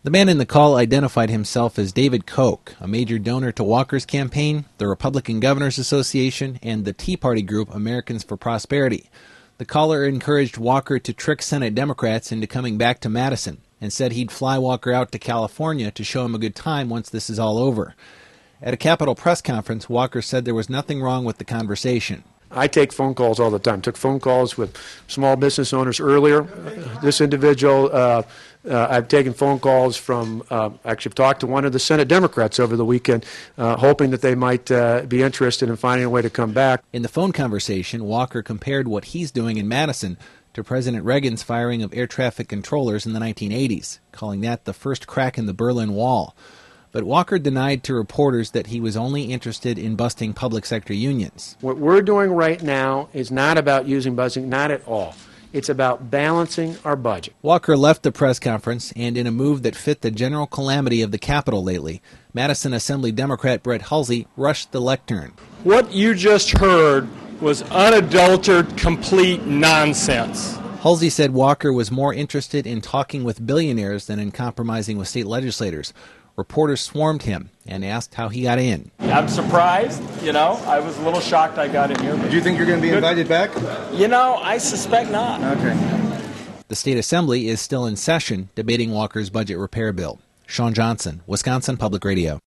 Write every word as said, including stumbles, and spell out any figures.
The man in the call identified himself as David Koch, a major donor to Walker's campaign, the Republican Governors Association, and the Tea Party group Americans for Prosperity. The caller encouraged Walker to trick Senate Democrats into coming back to Madison and said he'd fly Walker out to California to show him a good time once this is all over. At a Capitol press conference, Walker said there was nothing wrong with the conversation. I take phone calls all the time. Took phone calls with small business owners earlier. This individual, uh, uh, I've taken phone calls from, uh, actually I've talked to one of the Senate Democrats over the weekend, uh, hoping that they might uh, be interested in finding a way to come back. In the phone conversation, Walker compared what he's doing in Madison to President Reagan's firing of air traffic controllers in the nineteen eighties, calling that the first crack in the Berlin Wall. But Walker denied to reporters that he was only interested in busting public sector unions. What we're doing right now is not about using busing, not at all. It's about balancing our budget. Walker left the press conference, and in a move that fit the general calamity of the Capitol lately, Madison Assembly Democrat Brett Hulsey rushed the lectern. What you just heard was unadulterated, complete nonsense. Hulsey said Walker was more interested in talking with billionaires than in compromising with state legislators. Reporters swarmed him and asked how he got in. I'm surprised, you know. I was a little shocked I got in here. Do you think you're going to be invited back? You know, I suspect not. Okay. The state assembly is still in session debating Walker's budget repair bill. Sean Johnson, Wisconsin Public Radio.